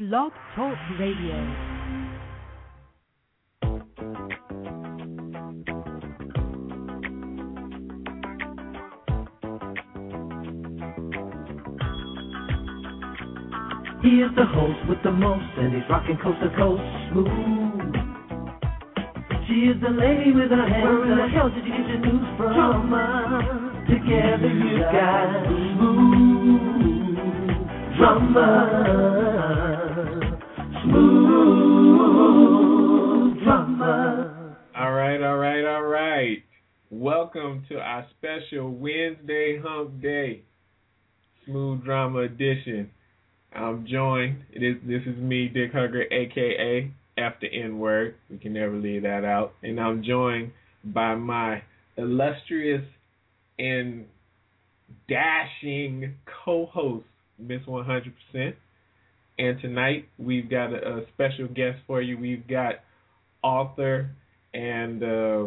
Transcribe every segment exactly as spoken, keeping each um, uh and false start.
Blog Talk Radio. He is the host with the most, and he's rocking coast to coast, smooth. She is the lady with her hands. Where in the hell did you get your news from? Drama. Together you got smooth drama. Smooth drama. All right, all right, all right. Welcome to our special Wednesday Hump Day Smooth Drama Edition. I'm joined. It is, this is me, Dick Hugger, a k a. F the N-word. We can never leave that out. And I'm joined by my illustrious and dashing co-host, Miss one hundred percent. And tonight, we've got a, a special guest for you. We've got author and uh,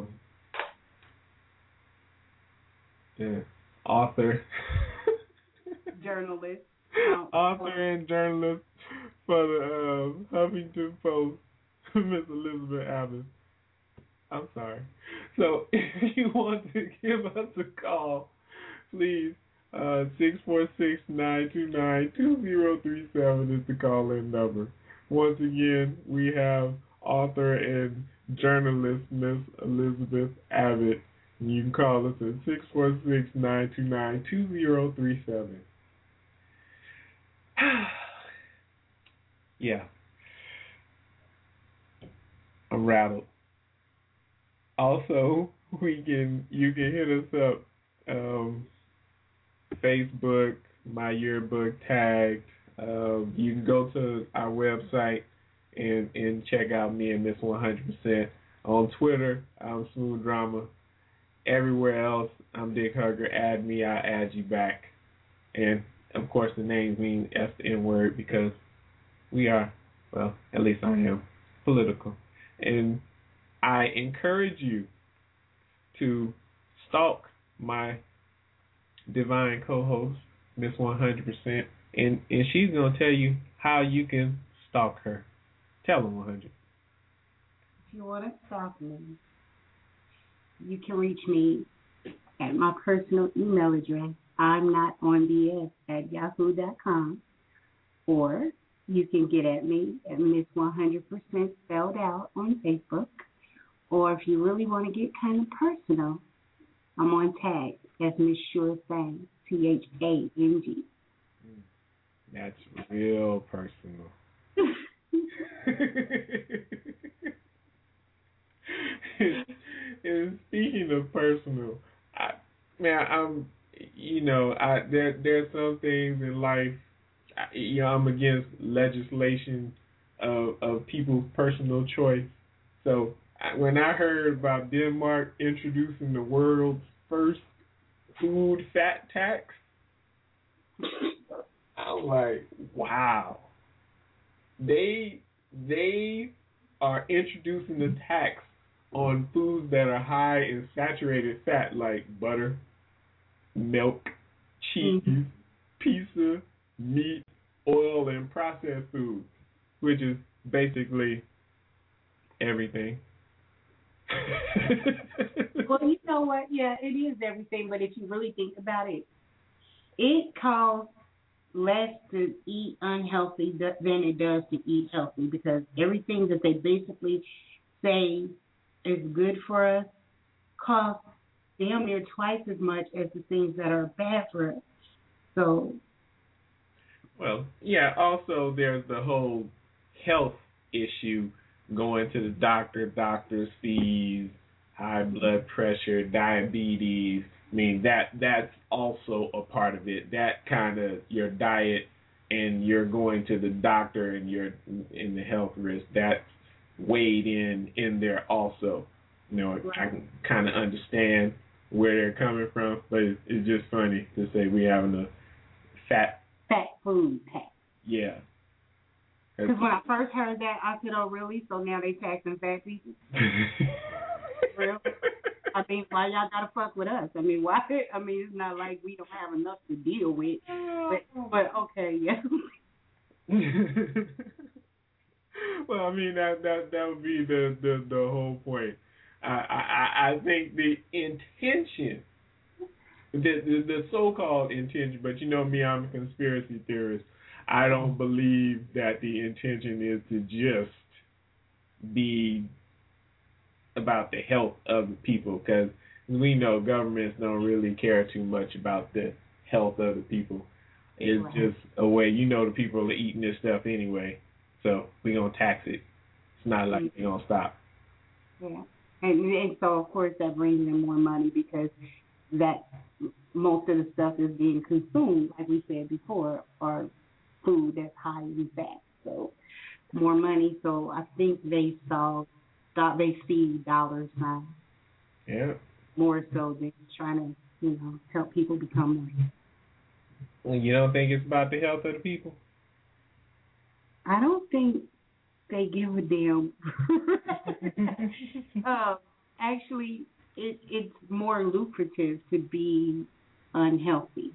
yeah, author. Journalist. Author and journalist for the uh, Huffington Post, Miss Elizabeth Abbott. I'm sorry. So if you want to give us a call, please, uh, six four six, nine two nine, two zero three seven is the call-in number. Once again, we have author and journalist Miss Elizabeth Abbott. And you can call us at six four six, nine two nine, two zero three seven. Yeah. I'm rattled. Also, we can you can hit us up um, Facebook, My Yearbook Tagged. Um, you can go to our website and, and check out me and Miss one hundred percent. On Twitter, I'm Smooth Drama. Everywhere else, I'm Dick Hugger. Add me, I'll add you back. And of course, the names mean F the N-word because we are, well, at least I am, political. And I encourage you to stalk my divine co-host, Miss one hundred percent, and, and she's going to tell you how you can stalk her. Tell her, one hundred. If you want to stalk me, you can reach me at my personal email address, I'm not on B S at yahoo dot com, or you can get at me at Miss one hundred percent spelled out on Facebook, or if you really want to get kind of personal, I'm on tag as Miss Sure Thing, T H A N G. That's real personal. And speaking of personal, I, man, I'm. You know, I there there's some things in life, I, you know, I'm against legislation of of people's personal choice. So I, when I heard about Denmark introducing the world's first food fat tax, I'm like, wow. They they are introducing the tax on foods that are high in saturated fat, like butter, milk, cheese, mm-hmm. pizza, meat, oil, and processed foods, which is basically everything. Well, you know what? Yeah, it is everything, but if you really think about it, it costs less to eat unhealthy than it does to eat healthy, because everything that they basically say is good for us costs damn near twice as much as the things that are bad for us. So, well, yeah. Also, there's the whole health issue, going to the doctor, doctor's fees, high blood pressure, diabetes. I mean, that that's also a part of it. That kind of your diet and you're going to the doctor and you're in the health risk. That's weighed in in there also. You know, right. I can kind of understand where they're coming from, but it's, it's just funny to say we having a fat fat food tax. Yeah. Because when I first heard that, I said, "Oh, really? So now they taxing fat people?" Real? I mean, why y'all gotta fuck with us? I mean, why? I mean, it's not like we don't have enough to deal with. But, but okay, yeah. Well, I mean that that that would be the the, the whole point. I, I I think the intention, the, the the so-called intention, but you know me, I'm a conspiracy theorist. I don't believe that the intention is to just be about the health of the people, because we know governments don't really care too much about the health of the people. It's right. Just a way, you know, the people are eating this stuff anyway, so we're going to tax it. It's not like they're going to stop. Yeah. And, and so, of course, that brings in more money because that most of the stuff is being consumed, like we said before, or food that's high in fat. So more money. So I think they saw, they see dollar signs. Yeah. More so than trying to, you know, help people become more. Well, you don't think it's about the health of the people? I don't think they give a damn. uh, actually, it, it's more lucrative to be unhealthy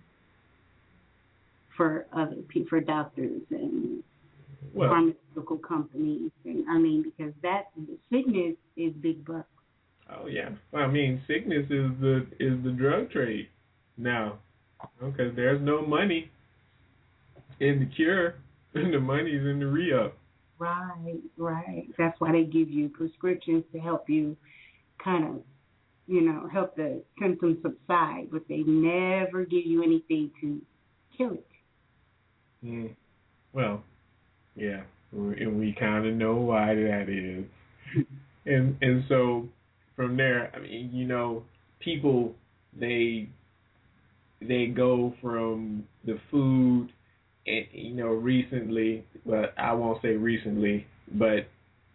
for other people, for doctors and well, pharmaceutical companies. And I mean, because that sickness is big bucks. Oh yeah, well, I mean, sickness is the is the drug trade now, because there's no money in the cure, and the money's in the re-up. Right, right. That's why they give you prescriptions to help you kind of, you know, help the symptoms subside, but they never give you anything to kill it. Mm. Well, yeah, and we kind of know why that is, and and so. From there, I mean, you know, people they they go from the food, and you know, recently, but I won't say recently, but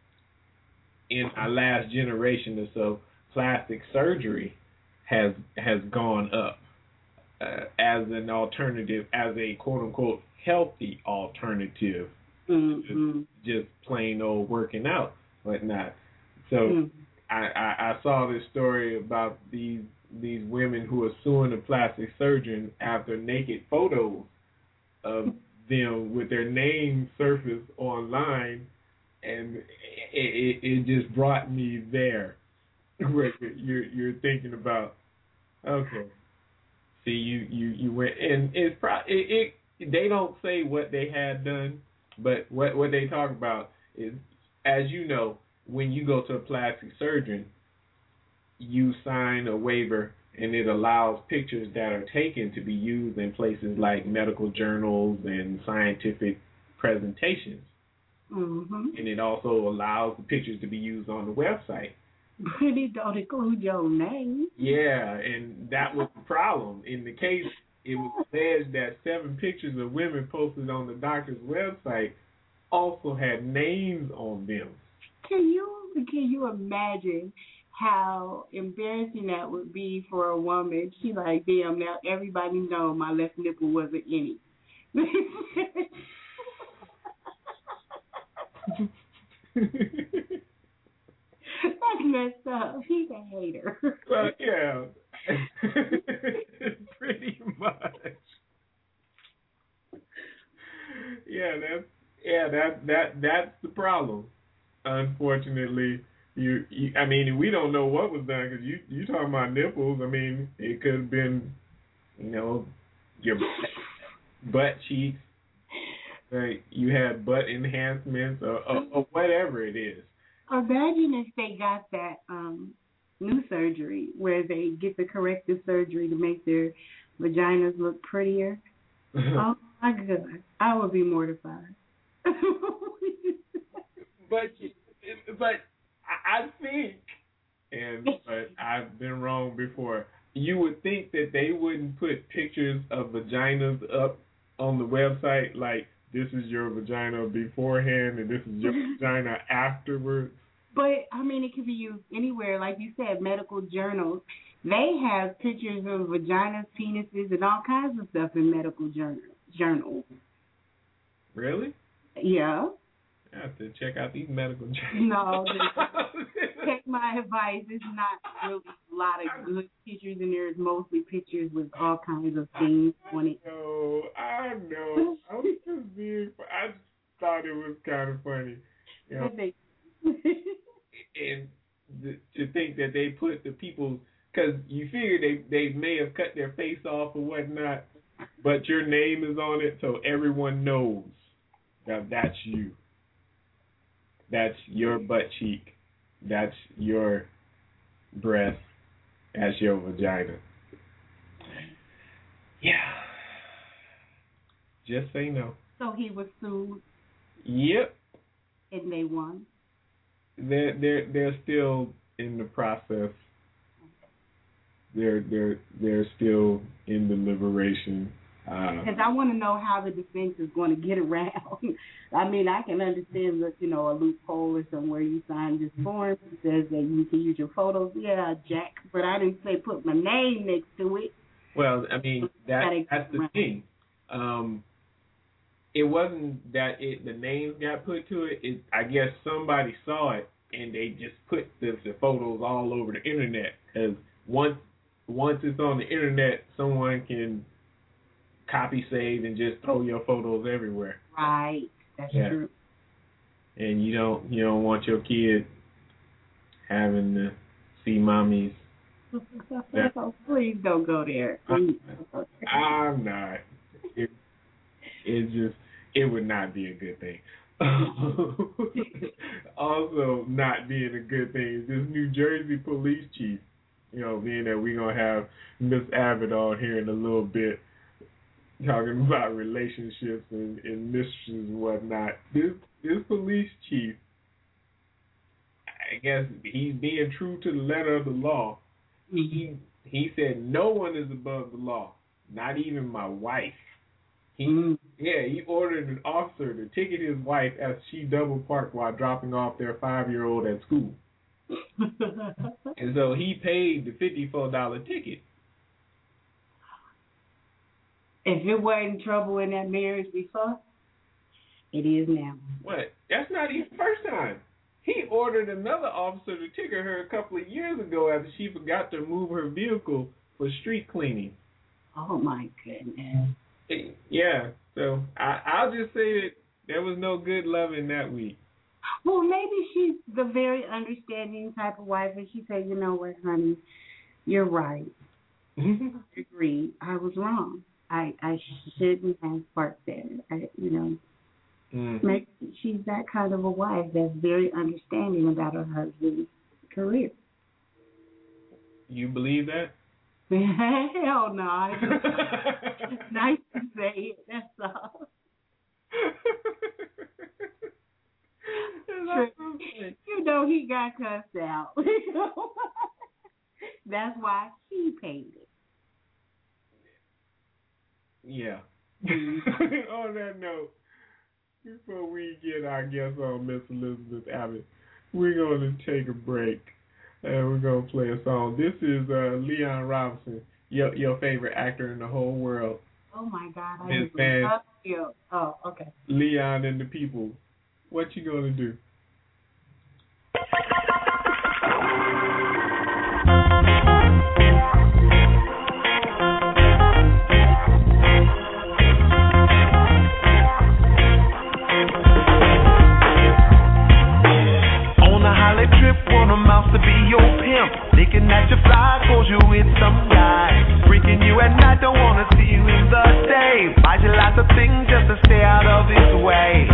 in our last generation or so, plastic surgery has has gone up uh, as an alternative, as a quote unquote healthy alternative, mm-hmm. to just plain old working out, whatnot. So. Mm. I, I, I saw this story about these these women who are suing a plastic surgeon after naked photos of them with their name surfaced online, and it, it, it just brought me there. Where you're you're thinking about, okay, see you you, you went, and it's pro it, it they don't say what they had done, but what what they talk about is, as you know, when you go to a plastic surgeon, you sign a waiver, and it allows pictures that are taken to be used in places like medical journals and scientific presentations. Mm-hmm. And it also allows the pictures to be used on the website. But it don't include your name. Yeah, and that was the problem. In the case, it was alleged that seven pictures of women posted on the doctor's website also had names on them. Can you can you imagine how embarrassing that would be for a woman? She like, damn, now everybody know my left nipple wasn't in it. That's messed up. He's a hater. Well, yeah, pretty much. Yeah, that's yeah that that that's the problem. Unfortunately, you, you I mean, we don't know what was done, because you you talking about nipples. I mean, it could have been, you know, your butt cheeks. Right? You had butt enhancements or, or, or whatever it is. Imagine if they got that um, new surgery where they get the corrective surgery to make their vaginas look prettier. Oh my God, I would be mortified. But but I think, and but I've been wrong before, you would think that they wouldn't put pictures of vaginas up on the website, like, this is your vagina beforehand and this is your vagina afterwards. But, I mean, it could be used anywhere. Like you said, medical journals, they have pictures of vaginas, penises, and all kinds of stuff in medical journal, journals. Really? Yeah. I have to check out these medical journals. No, take my advice. It's not really a lot of good pictures in there. It's mostly pictures with all kinds of things on it. No, I know. I'm just being. I thought it was kind of funny. You know? And the, to think that they put the people, because you figure they, they may have cut their face off or whatnot, but your name is on it, so everyone knows that that's you. That's your butt cheek. That's your breast. That's your vagina. Yeah. Just say no. So he was sued. Yep. And they won. They're they're they're still in the process. They're they're they're still in deliberation. Because uh, I want to know how the defense is going to get around. I mean, I can understand that, you know, a loophole or somewhere you sign this form that says that you can use your photos. Yeah, Jack, but I didn't say put my name next to it. Well, I mean, that that's the thing. Um, it wasn't that it the names got put to it. It I guess somebody saw it and they just put the, the photos all over the internet. Because once once it's on the internet, someone can copy, save, and just throw your photos everywhere. Right, that's yeah. true. And you don't you don't want your kid having to see mommy's. So please don't go there. Please don't go there. I'm not. It, it just it would not be a good thing. Also, not being a good thing is this New Jersey police chief. You know, being that we're gonna have Miss Abbott on here in a little bit, talking about relationships and, and mistresses and whatnot. This this police chief, I guess he's being true to the letter of the law. He he said no one is above the law, not even my wife. He mm-hmm. yeah, he ordered an officer to ticket his wife as she double parked while dropping off their five year old at school. And so he paid the fifty-four dollar ticket. If it wasn't trouble in that marriage before, it is now. What? That's not even the first time. He ordered another officer to ticket her a couple of years ago after she forgot to move her vehicle for street cleaning. Oh, my goodness. Yeah, so I, I'll just say that there was no good loving that week. Well, maybe she's the very understanding type of wife, and she said, you know what, honey, you're right. I agree. I was wrong. I, I shouldn't have parked there. I, you know, mm. maybe she's that kind of a wife that's very understanding about her husband's career. You believe that? Hell no. It's nice to say it. That's all. You know he got cussed out. That's why she paid it. Yeah. On that note, before we get our guest on, Miss Elizabeth Abbott, we're going to take a break and we're going to play a song. This is uh, Leon Robinson, your your favorite actor in the whole world. Oh my God, I His band, love you. Oh, okay. Leon and the People. What you gonna do? To be your pimp, thinking that you fly, cause you with some guy. Freaking you at night, don't wanna see you in the day. Buys you lots of things just to stay out of his way.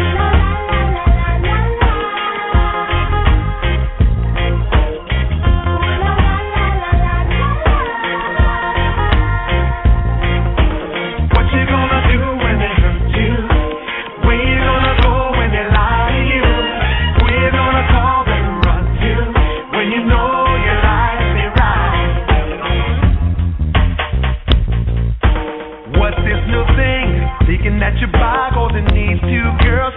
What you gonna do when they hurt you? Where you gonna go when they lie to you? We're gonna call them run to. When you know your life ain't right. What's this new thing? Thinking that you buy goes and needs two girls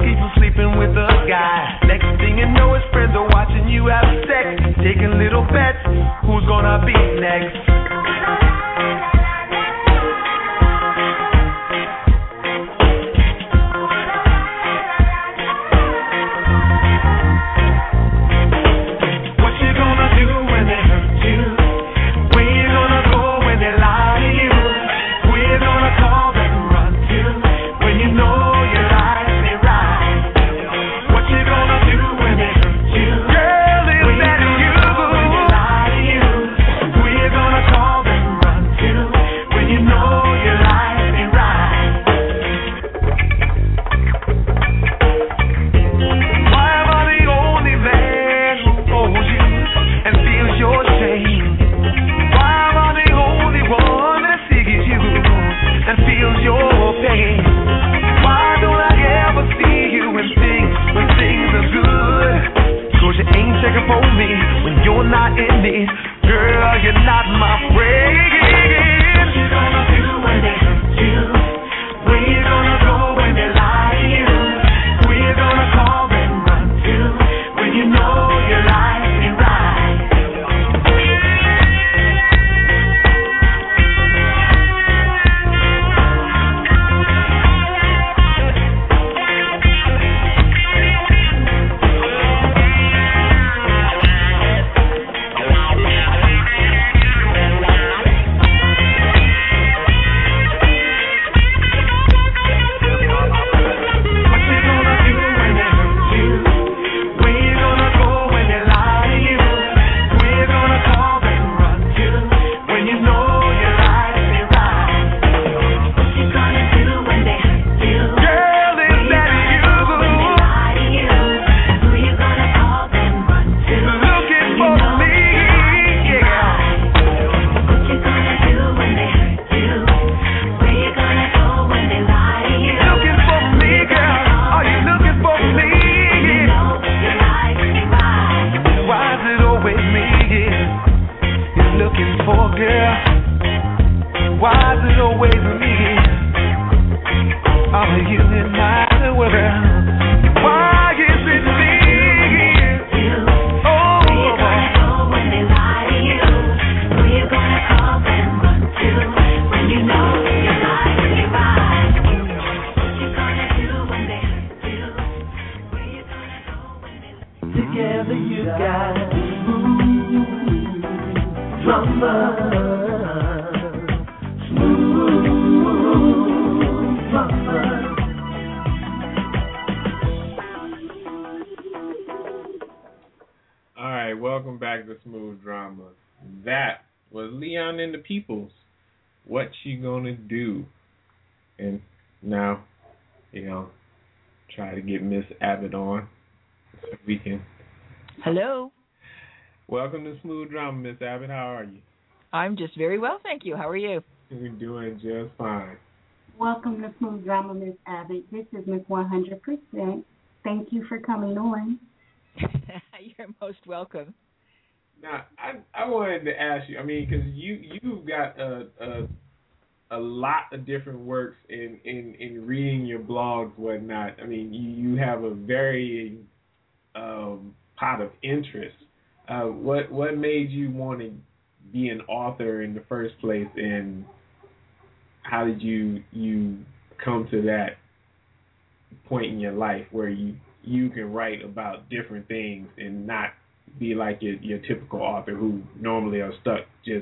you got smooth drama. Smooth drama. All right, welcome back to Smooth Drama. That was Leon and the Peoples. What she gonna do? And now, you know, try to get Miss Abbott on so we can. Hello. Welcome to Smooth Drama, Miss Abbott. How are you? I'm just very well, thank you. How are you? We're doing just fine. Welcome to Smooth Drama, Miss Abbott. This is Miss one hundred percent. Thank you for coming on. You're most welcome. Now, I I wanted to ask you. I mean, because you you've got a, a a lot of different works in, in, in reading your blogs, whatnot. I mean, you, you have a very um, pot of interest. Uh, what what made you want to be an author in the first place, and how did you you come to that point in your life where you you can write about different things and not be like your, your typical author who normally are stuck just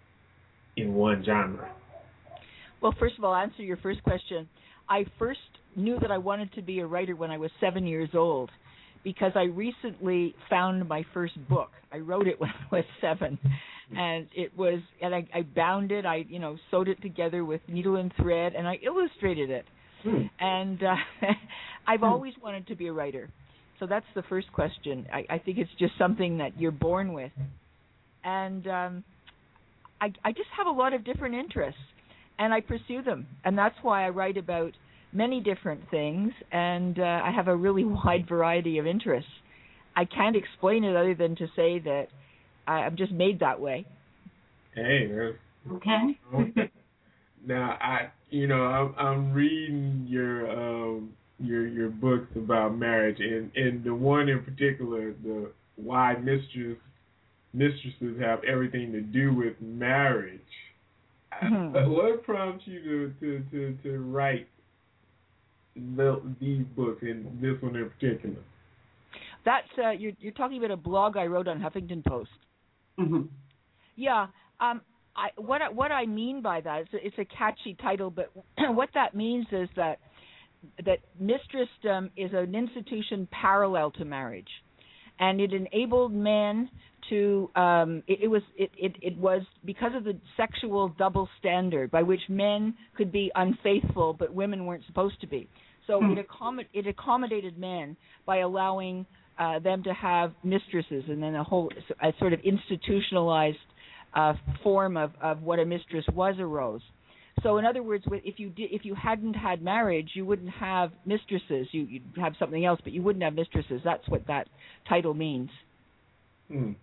in one genre? Well, first of all, I'll answer your first question. I first knew that I wanted to be a writer when I was seven years old because I recently found my first book. I wrote it when I was seven, and it was, and I, I bound it, I, you know, sewed it together with needle and thread, and I illustrated it. Hmm. And uh, I've always wanted to be a writer. So that's the first question. I, I think it's just something that you're born with. And um, I, I just have a lot of different interests, and I pursue them. And that's why I write about many different things, and uh, I have a really wide variety of interests. I can't explain it other than to say that I, I'm just made that way. Hey, man. Okay. Now, I, you know, I'm, I'm reading your um, your your books about marriage, and, and the one in particular, the why mistress mistresses have everything to do with marriage. Mm-hmm. I, what prompts you to to, to, to write the, these books, and this one in particular? That's uh, you're you're talking about a blog I wrote on Huffington Post. Mm-hmm. Yeah. Um. I, what I, what I mean by that is it's a catchy title, but what that means is that that mistressdom is an institution parallel to marriage, and it enabled men to. Um, it, it was it, it it was because of the sexual double standard by which men could be unfaithful, but women weren't supposed to be. So mm. it accommod- it accommodated men by allowing uh, them to have mistresses, and then a whole a sort of institutionalized Uh, form of, of what a mistress was arose. So, in other words, if you did, if you hadn't had marriage, you wouldn't have mistresses. You, you'd have something else, but you wouldn't have mistresses. That's what that title means. Hmm.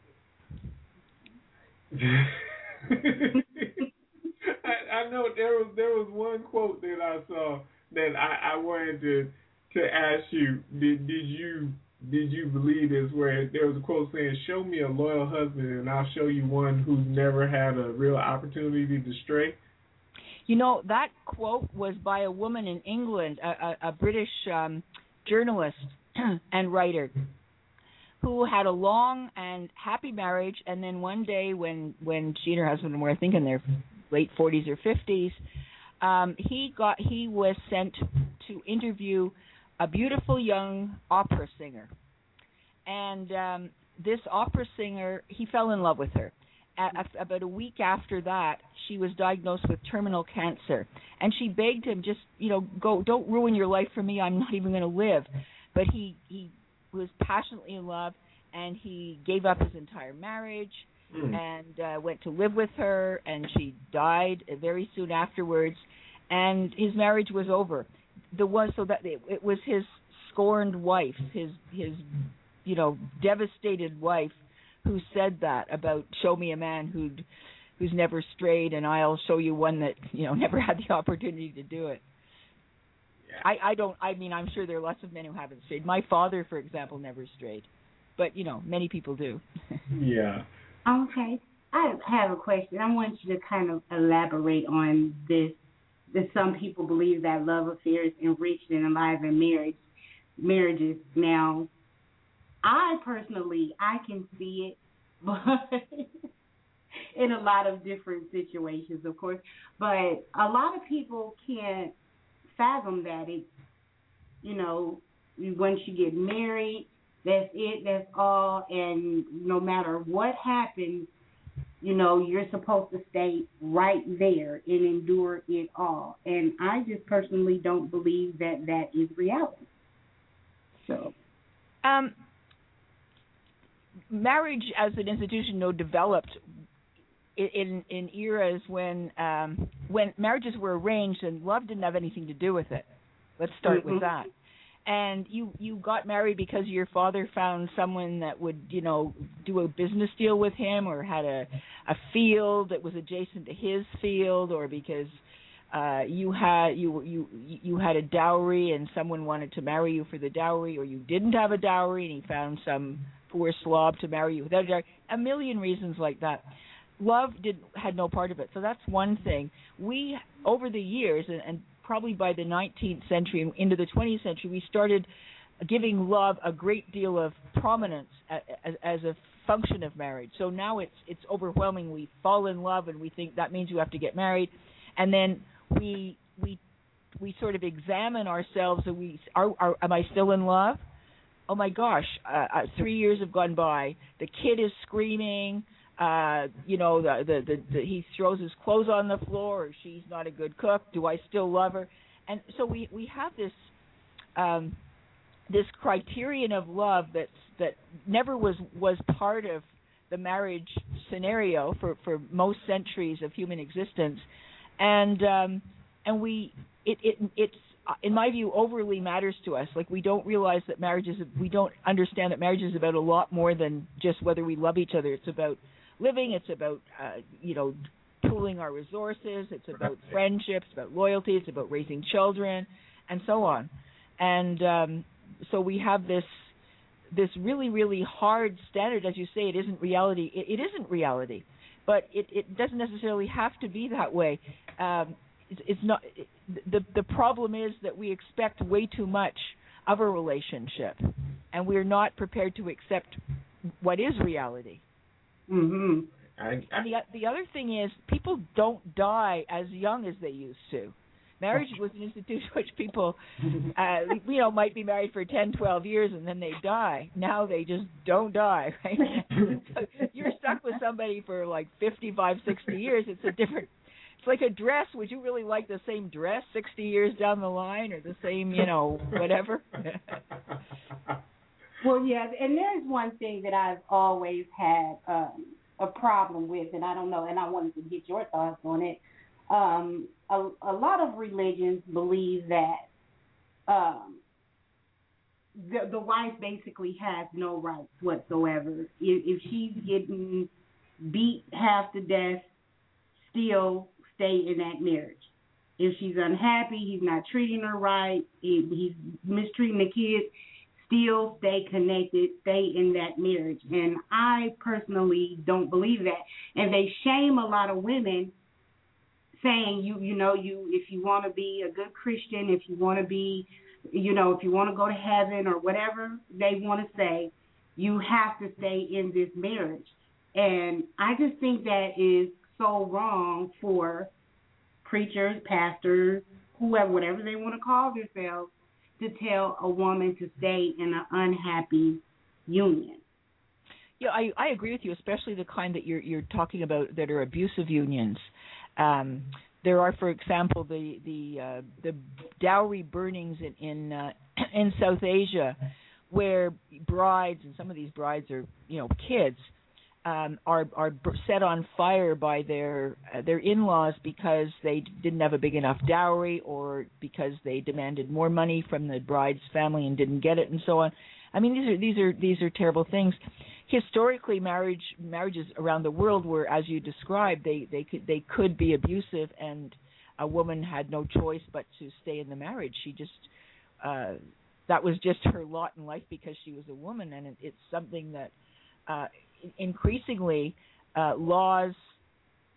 I, I know there was there was one quote that I saw that I, I wanted to to ask you. Did did you Did you believe this, where there was a quote saying, "Show me a loyal husband and I'll show you one who's never had a real opportunity to stray"? You know, that quote was by a woman in England, a, a, a British um, journalist and writer, who had a long and happy marriage, and then one day when, when she and her husband were, I think, in their late forties or fifties, um, he got he was sent to interview a beautiful young opera singer. And um, this opera singer, he fell in love with her. At, at, about a week after that, she was diagnosed with terminal cancer. And she begged him, just, you know, go, don't ruin your life for me, I'm not even going to live. But he, he was passionately in love, and he gave up his entire marriage mm. and uh, went to live with her, and she died very soon afterwards, and his marriage was over. The one so that it, it was his scorned wife, his his you know devastated wife, who said that about show me a man who'd who's never strayed, and I'll show you one that you know never had the opportunity to do it. Yeah. I I don't I mean I'm sure there are lots of men who haven't strayed. My father, for example, never strayed, but you know many people do. Yeah. Okay, I have a question. I want you to kind of elaborate on this. That some people believe that love affairs enrich and enliven marriage, marriages. Now, I personally, I can see it, but in a lot of different situations, of course. But a lot of people can't fathom that. It's, you know, once you get married, that's it, that's all, and no matter what happens, you know, you're supposed to stay right there and endure it all. And I just personally don't believe that that is reality. So, um, marriage as an institution, though, developed in in, in eras when um, when marriages were arranged and love didn't have anything to do with it. Let's start mm-hmm. with that. And you, you got married because your father found someone that would, you know, do a business deal with him, or had a, a field that was adjacent to his field, or because uh, you had you you you had a dowry and someone wanted to marry you for the dowry, or you didn't have a dowry and he found some poor slob to marry you without a dowry. A million reasons like that. Love did had no part of it. So that's one thing. We, over the years, and, and probably by the nineteenth century and into the twentieth century, we started giving love a great deal of prominence as, as a function of marriage. So now it's it's overwhelming. We fall in love and we think that means you have to get married, and then we we we sort of examine ourselves. And we are, are am I still in love? Oh my gosh, uh, uh, three years have gone by. The kid is screaming. Uh, you know, the, the, the, the he throws his clothes on the floor, or she's not a good cook. Do I still love her? And so we, we have this um, this criterion of love that's, that never was, was part of the marriage scenario for, for most centuries of human existence, and um, and we it, it it's in my view overly matters to us. Like, we don't realize that marriage is we don't understand that marriage is about a lot more than just whether we love each other. It's about living, it's about, uh, you know, pooling our resources, it's about friendships, it's about loyalty, it's about raising children, and so on. And um, so we have this this really, really hard standard. As you say, it isn't reality. It, it isn't reality, but it, it doesn't necessarily have to be that way. Um, it's, it's not. It, the the problem is that we expect way too much of a relationship, and we're not prepared to accept what is reality. Mm-hmm. I, I, and the the other thing is, people don't die as young as they used to. Marriage was an institution which people, uh, you know, might be married for ten, twelve years and then they die. Now they just don't die, right? So you're stuck with somebody for like fifty-five, sixty years. It's a different, it's like a dress. Would you really like the same dress sixty years down the line, or the same, you know, whatever? Well, yeah, and there's one thing that I've always had um, a problem with, and I don't know, and I wanted to get your thoughts on it. Um, a, a lot of religions believe that um, the, the wife basically has no rights whatsoever. If, if she's getting beat half to death, still stay in that marriage. If she's unhappy, he's not treating her right, if he's mistreating the kids, still stay connected, stay in that marriage. And I personally don't believe that. And they shame a lot of women, saying, you you know, you if you want to be a good Christian, if you want to be, you know, if you want to go to heaven or whatever they want to say, you have to stay in this marriage. And I just think that is so wrong for preachers, pastors, whoever, whatever they want to call themselves, to tell a woman to stay in an unhappy union. Yeah, I, I agree with you, especially the kind that you're you're talking about that are abusive unions. Um, there are, for example, the the uh, the dowry burnings in in, uh, in South Asia, where brides, and some of these brides are, you know, kids, um, are are set on fire by their uh, their in-laws because they didn't have a big enough dowry, or because they demanded more money from the bride's family and didn't get it, and so on. I mean, these are these are these are terrible things. Historically, marriage marriages around the world were, as you described, they they could they could be abusive, and a woman had no choice but to stay in the marriage. She just uh, that was just her lot in life because she was a woman, and it, it's something that uh, increasingly uh, laws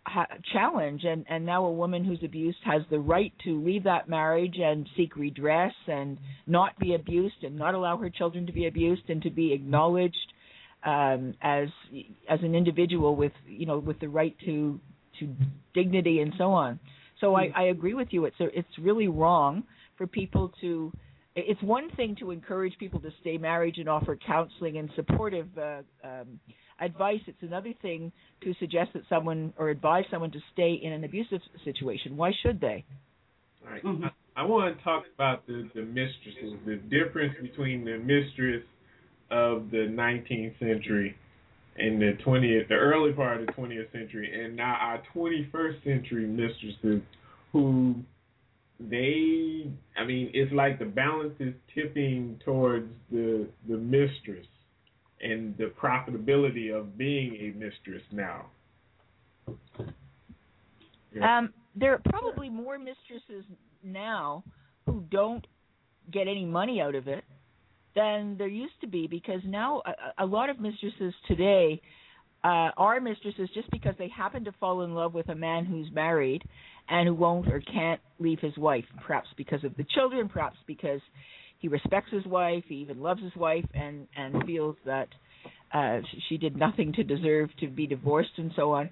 ha- challenge, and, and now a woman who's abused has the right to leave that marriage and seek redress and not be abused and not allow her children to be abused and to be acknowledged um, as as an individual with you know with the right to to dignity and so on. So I, I agree with you. It's a, it's really wrong for people to. It's one thing to encourage people to stay married and offer counseling and supportive uh, um, advice. It's another thing to suggest that someone or advise someone to stay in an abusive situation. Why should they? All right. Mm-hmm. I, I want to talk about the, the mistresses, the difference between the mistress of the nineteenth century and the twentieth, the early part of the twentieth century, and now our twenty-first century mistresses who they, I mean, it's like the balance is tipping towards the the mistress and the profitability of being a mistress now. Yeah. Um, there are probably more mistresses now who don't get any money out of it than there used to be, because now a, a lot of mistresses today uh, are mistresses just because they happen to fall in love with a man who's married and who won't or can't leave his wife, perhaps because of the children, perhaps because he respects his wife, he even loves his wife, and, and feels that uh, she did nothing to deserve to be divorced and so on,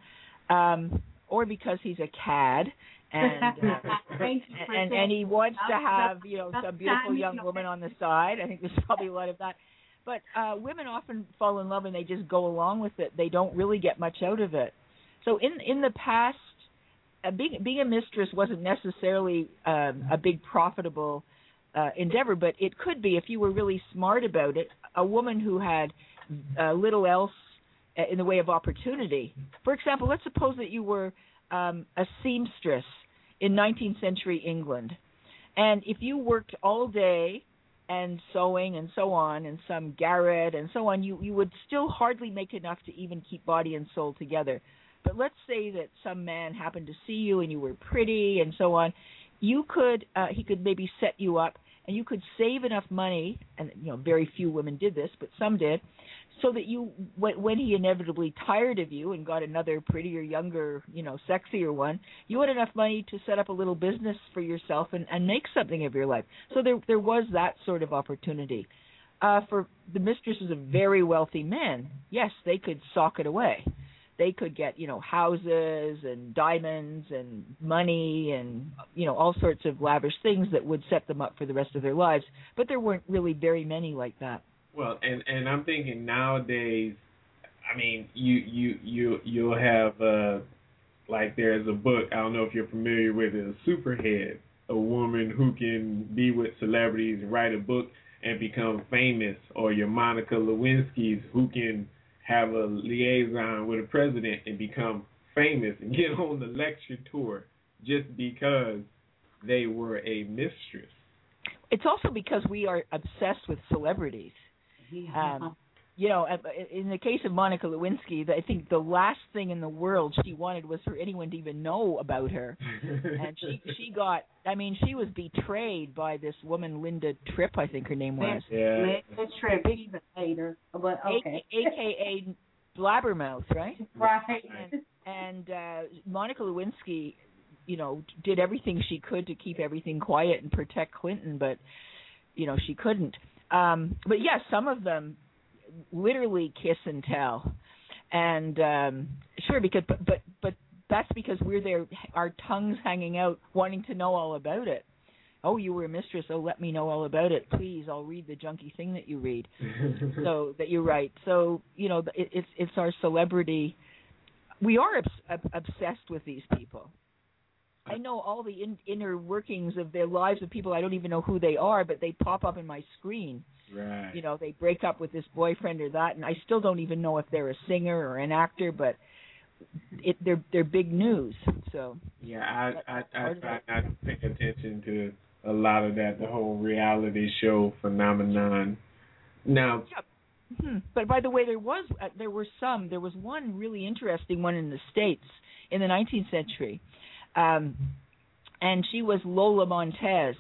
um, or because he's a cad and, uh, and and he wants to have you know some beautiful young woman on the side. I think there's probably a lot of that. But uh, women often fall in love and they just go along with it. They don't really get much out of it. So in in the past, uh, being being a mistress wasn't necessarily um, a big profitable uh, endeavor, but it could be if you were really smart about it. A woman who had uh, little else in the way of opportunity. For example, let's suppose that you were um, a seamstress in nineteenth century England, and if you worked all day and sewing and so on, and some garret and so on, you, you would still hardly make enough to even keep body and soul together. But let's say that some man happened to see you and you were pretty and so on. You could, uh, he could maybe set you up, and you could save enough money, and you know very few women did this, but some did, so that you, when he inevitably tired of you and got another prettier, younger, you know, sexier one, you had enough money to set up a little business for yourself and, and make something of your life. So there there was that sort of opportunity. Uh, for the mistresses of very wealthy men, yes, they could sock it away. They could get, you know, houses and diamonds and money and, you know, all sorts of lavish things that would set them up for the rest of their lives. But there weren't really very many like that. Well, and, and I'm thinking nowadays, I mean, you you you you'll have uh, like there's a book, I don't know if you're familiar with it, Superhead, a woman who can be with celebrities and write a book and become famous, or your Monica Lewinsky's who can have a liaison with a president and become famous and get on the lecture tour just because they were a mistress. It's also because we are obsessed with celebrities. Yeah. Um, you know, in the case of Monica Lewinsky, I think the last thing in the world she wanted was for anyone to even know about her. And she she got, I mean, she was betrayed by this woman, Linda Tripp, I think her name was. Yeah. Linda Tripp, she's a hater, but okay. A K A Blabbermouth, right? Right. And, and uh, Monica Lewinsky, you know, did everything she could to keep everything quiet and protect Clinton, but, you know, she couldn't. Um, but yes, yeah, some of them literally kiss and tell, and um, sure, because but but but that's because we're there, our tongues hanging out, wanting to know all about it. Oh, you were a mistress. Oh, let me know all about it, please. I'll read the junky thing that you read, so that you write. So you know, it, it's it's our celebrity. We are obs- obsessed with these people. I know all the in, inner workings of their lives of people. I don't even know who they are, but they pop up in my screen. Right. You know, they break up with this boyfriend or that, and I still don't even know if they're a singer or an actor, but it, they're they're big news. So yeah, I I, I try not to pay attention to a lot of that, the whole reality show phenomenon. Now, yeah. hmm. But by the way, there was uh, there were some. There was one really interesting one in the States in the nineteenth century. Um, and she was Lola Montez,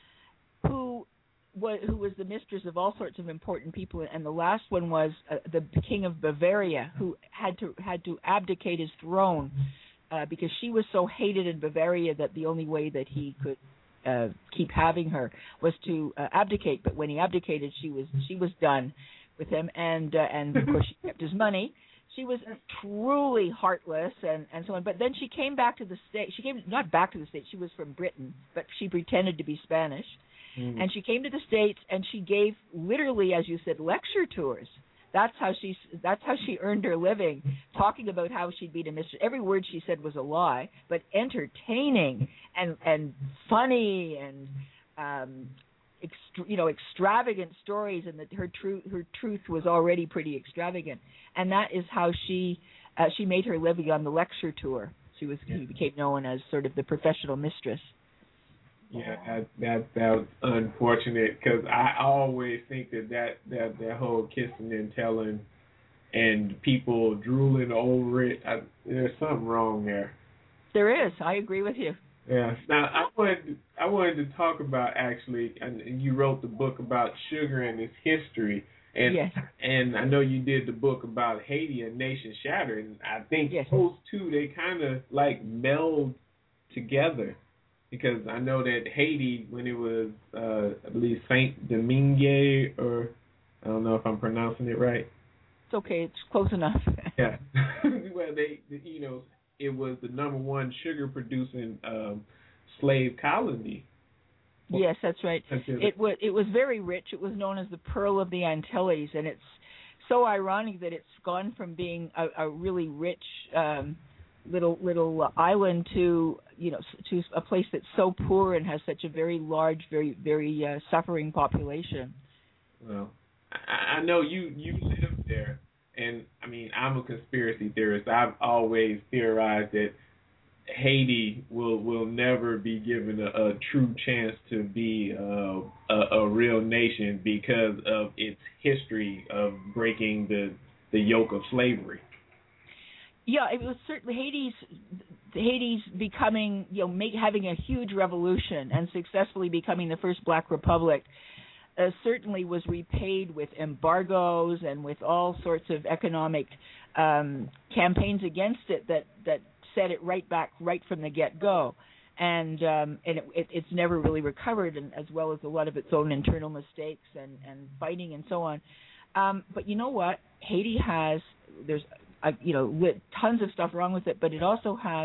who was, who was the mistress of all sorts of important people. And the last one was uh, the King of Bavaria, who had to had to abdicate his throne uh, because she was so hated in Bavaria that the only way that he could uh, keep having her was to uh, abdicate. But when he abdicated, she was she was done with him, and uh, and of course she kept his money. She was truly heartless and, and so on. But then she came back to the States. She came not back to the States. She was from Britain, but she pretended to be Spanish. Mm. And she came to the States, and she gave literally, as you said, lecture tours. That's how she that's how she earned her living, talking about how she'd been a mistress. Every word she said was a lie, but entertaining and and funny and um, Extra, you know, extravagant stories, and that her truth, her truth was already pretty extravagant, and that is how she uh, she made her living on the lecture tour. She was she became known as sort of the professional mistress. Yeah, that that, that was unfortunate, because I always think that that, that that whole kissing and telling and people drooling over it, I, there's something wrong there. There is. I agree with you. Yeah. Now I wanted I wanted to talk about, actually, and you wrote the book about sugar and its history, and yes. and I know you did the book about Haiti, A Nation Shattered, and I think yes. those two, they kind of like meld together, because I know that Haiti, when it was uh, I believe Saint Domingue, or I don't know if I'm pronouncing it right. It's okay. It's close enough. Yeah. Well, they you know. It was the number one sugar-producing um, slave colony. Yes, that's right. It was it was very rich. It was known as the Pearl of the Antilles, and it's so ironic that it's gone from being a, a really rich um, little little island to you know to a place that's so poor and has such a very large, very very uh, suffering population. Well, I, I know you you live there. And, I mean, I'm a conspiracy theorist. I've always theorized that Haiti will will never be given a, a true chance to be uh, a, a real nation because of its history of breaking the, the yoke of slavery. Yeah, it was certainly Haiti's Haiti's becoming, you know, make, having a huge revolution and successfully becoming the first black republic. Uh, certainly was repaid with embargoes and with all sorts of economic um, campaigns against it that, that set it right back right from the get-go. And um, and it, it, it's never really recovered, and, as well as a lot of its own internal mistakes and, and fighting and so on. Um, but you know what? Haiti has, there's, uh, you know, tons of stuff wrong with it, but it also has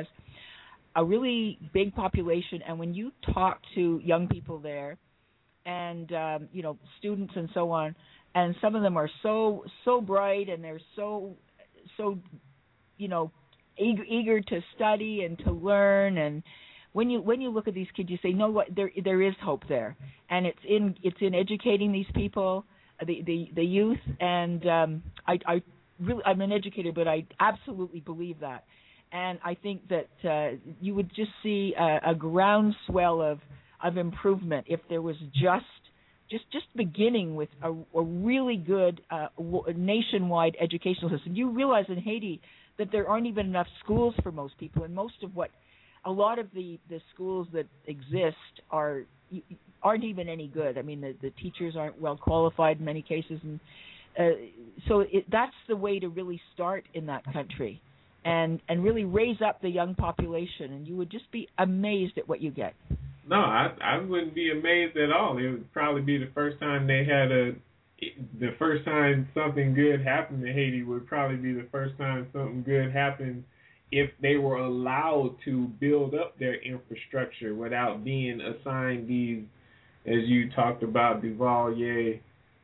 a really big population. And when you talk to young people there, and, um, you know, students and so on, and some of them are so so bright, and they're so, so you know, eager, eager to study and to learn. And when you when you look at these kids, you say, no, what there there is hope there. And it's in it's in educating these people, the the, the youth. And um, I, I really, I'm an educator, but I absolutely believe that. And I think that uh, you would just see a, a groundswell of of improvement if there was just just just beginning with a, a really good uh, nationwide educational system. You realize in Haiti that there aren't even enough schools for most people, and most of what a lot of the, the schools that exist are aren't even any good. I mean, the, the teachers aren't well qualified in many cases, and uh, so it, that's the way to really start in that country, and and really raise up the young population, and you would just be amazed at what you get. No, I I wouldn't be amazed at all. It would probably be the first time they had a, the first time something good happened to Haiti would probably be the first time something good happened if they were allowed to build up their infrastructure without being assigned these, as you talked about, Duvalier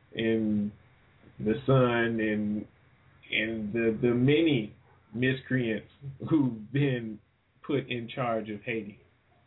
and the Sun and and the the many miscreants who've been put in charge of Haiti.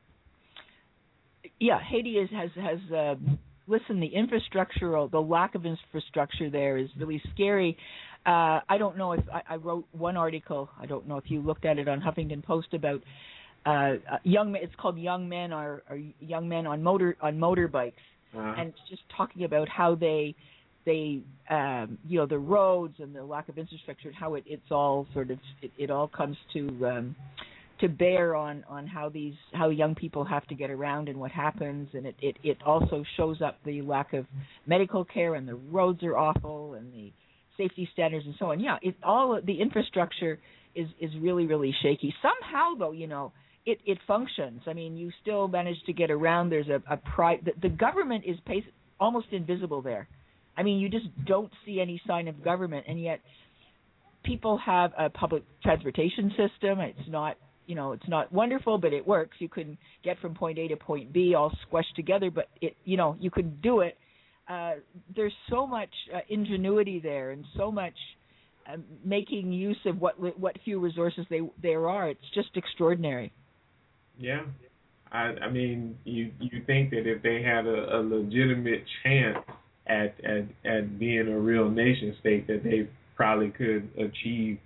Yeah, Haiti is, has has uh, listen. The infrastructure, the lack of infrastructure there is really scary. Uh, I don't know if I, I wrote one article. I don't know if you looked at it on Huffington Post about uh, young. It's called "Young Men Are, are Young Men on Motor on Motorbikes," uh-huh. And it's just talking about how they they um, you know the roads and the lack of infrastructure and how it, it's all sort of it, it all comes to. Um, to bear on, on how these how young people have to get around and what happens, and it, it, it also shows up the lack of medical care, and the roads are awful, and the safety standards and so on. Yeah, it all the infrastructure is is really really shaky. Somehow though, you know, it it functions. I mean, you still manage to get around. There's a a pri- the, the government is pace, almost invisible there. I mean, you just don't see any sign of government, and yet people have a public transportation system. It's not, you know, it's not wonderful, but it works. You can get from point A to point B all squished together, but it, you know, you can do it. Uh, there's so much uh, ingenuity there, and so much uh, making use of what what few resources they there are. It's just extraordinary. Yeah, I, I mean, you you think that if they had a, a legitimate chance at, at at being a real nation state, that they probably could achieve,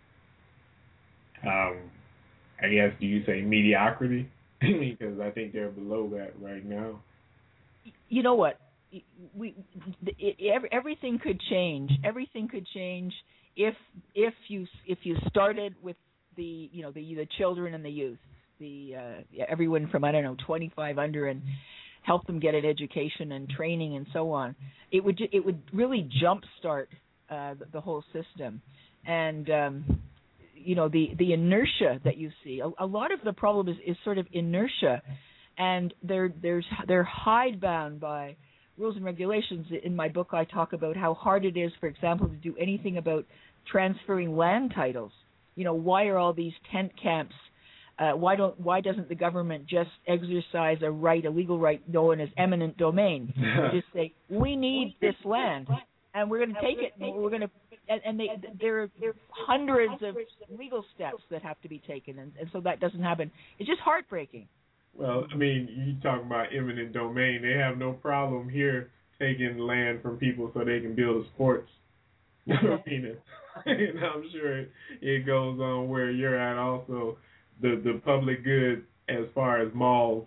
um, I guess, do you say mediocrity? Because I think they're below that right now. You know what? We it, it, everything could change. Everything could change if if you if you started with the you know the the children and the youth, the uh, everyone from I don't know twenty-five under, and help them get an education and training and so on. It would it would really jumpstart uh, the, the whole system, and um, you know the the inertia that you see. A, a lot of the problem is, is sort of inertia, and they're there's they're hidebound by rules and regulations. In my book, I talk about how hard it is, for example, to do anything about transferring land titles. You know, why are all these tent camps? Uh, why don't why doesn't the government just exercise a right, a legal right known as eminent domain? Just say we need this land, and we're going to take it. And we're going to, and, and they, there are hundreds of legal steps that have to be taken, and, and so that doesn't happen. It's just heartbreaking. Well, I mean, you talk about eminent domain. They have no problem here taking land from people so they can build a sports arena. And I'm sure it, it goes on where you're at also. The the public good as far as malls.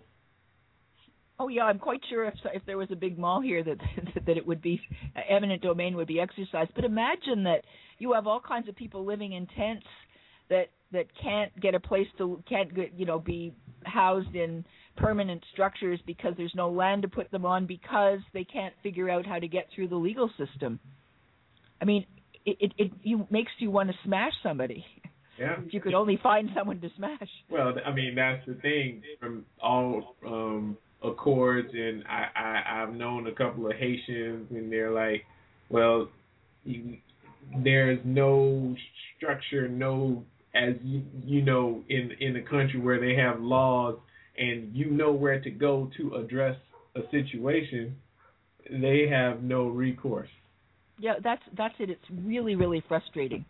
Oh yeah, I'm quite sure if if there was a big mall here that that it would be uh, eminent domain would be exercised. But imagine that you have all kinds of people living in tents that that can't get a place to can't get, you know be housed in permanent structures because there's no land to put them on because they can't figure out how to get through the legal system. I mean, it it, it you, makes you want to smash somebody. Yeah. If you could only find someone to smash. Well, I mean, that's the thing. From all um, accords, and I, I, I've known a couple of Haitians, and they're like, well, you, there's no structure, no, as you, you know, in, in a country where they have laws and you know where to go to address a situation, they have no recourse. Yeah, that's that's it. It's really, really frustrating.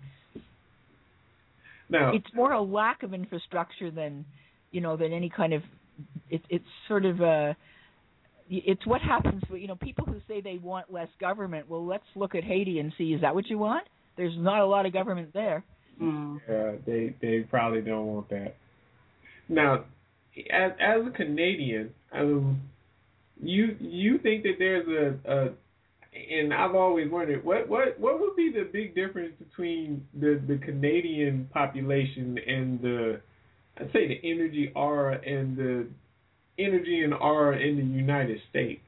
Now, it's more a lack of infrastructure than, you know, than any kind of. It, it's sort of a. It's what happens. You know, people who say they want less government. Well, let's look at Haiti and see. Is that what you want? There's not a lot of government there. Mm. Yeah, they they probably don't want that. Now, as as a Canadian, um, you you think that there's a, a and I've always wondered what, what, what would be the big difference between the, the Canadian population and the, I'd say the energy aura and the energy and aura in the United States?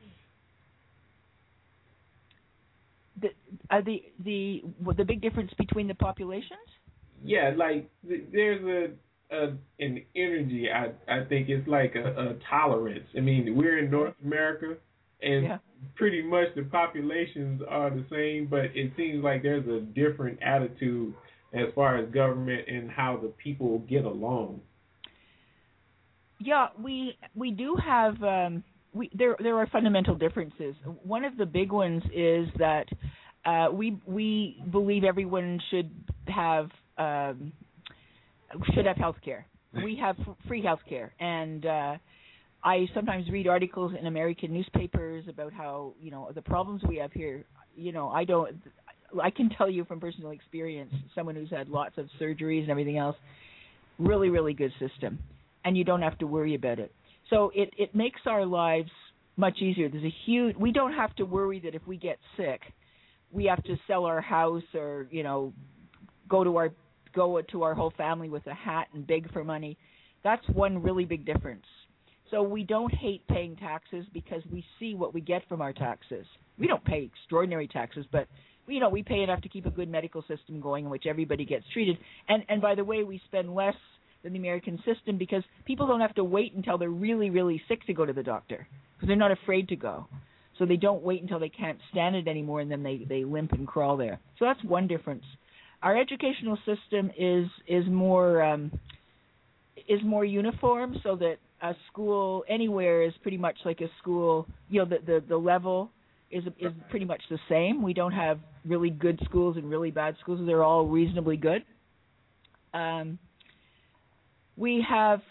The uh, the the the big difference between the populations? Yeah, like there's a, a an energy. I I think it's like a, a tolerance. I mean, we're in North America. And yeah. pretty much the populations are the same, but it seems like there's a different attitude as far as government and how the people get along. Yeah, we we do have um, we there there are fundamental differences. One of the big ones is that uh, we we believe everyone should have um, should have health care. We have free health care, and uh, I sometimes read articles in American newspapers about how, you know, the problems we have here. You know, I don't, I can tell you from personal experience, someone who's had lots of surgeries and everything else, really, really good system. And you don't have to worry about it. So it, it makes our lives much easier. There's a huge, we don't have to worry that if we get sick, we have to sell our house or, you know, go to our, go to our whole family with a hat and beg for money. That's one really big difference. So we don't hate paying taxes because we see what we get from our taxes. We don't pay extraordinary taxes, but you know, we pay enough to keep a good medical system going in which everybody gets treated. And and by the way, we spend less than the American system because people don't have to wait until they're really, really sick to go to the doctor because they're not afraid to go. So they don't wait until they can't stand it anymore, and then they, they limp and crawl there. So that's one difference. Our educational system is is more um, is more uniform, so that a school anywhere is pretty much like a school. You know, the the, the level is is pretty much the same. We don't have really good schools and really bad schools. They're all reasonably good. Um, we have